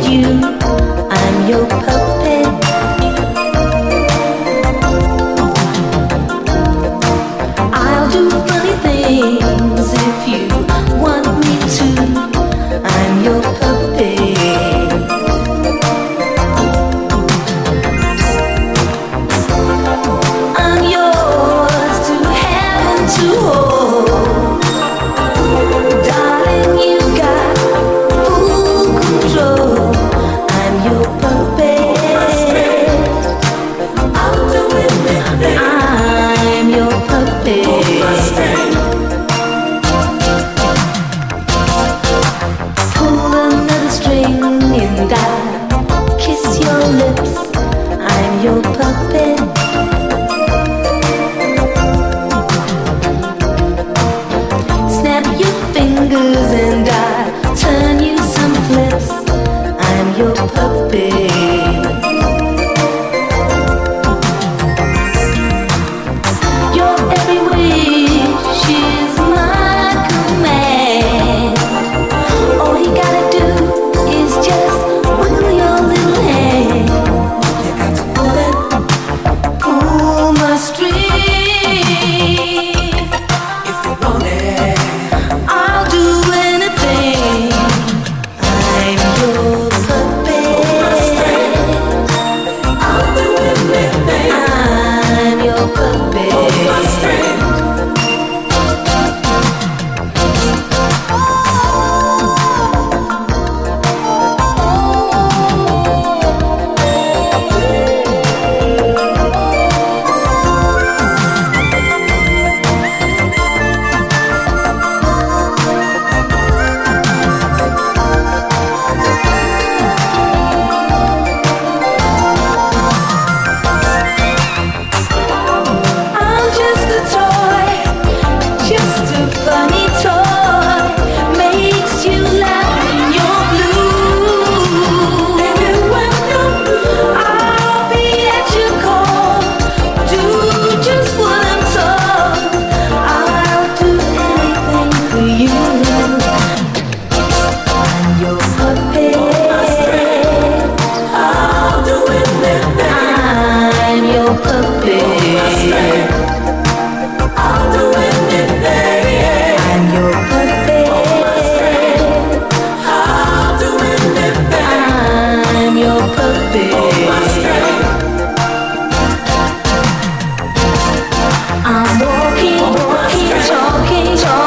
you, I'm your puppet. I'll do funny things if you want me to. I'm your puppet. I'm yours to have and to hold. Darling, you got full control. I'm your puppet. I'll do anything. I'm your puppet. Pull another string and I'll kiss your lips.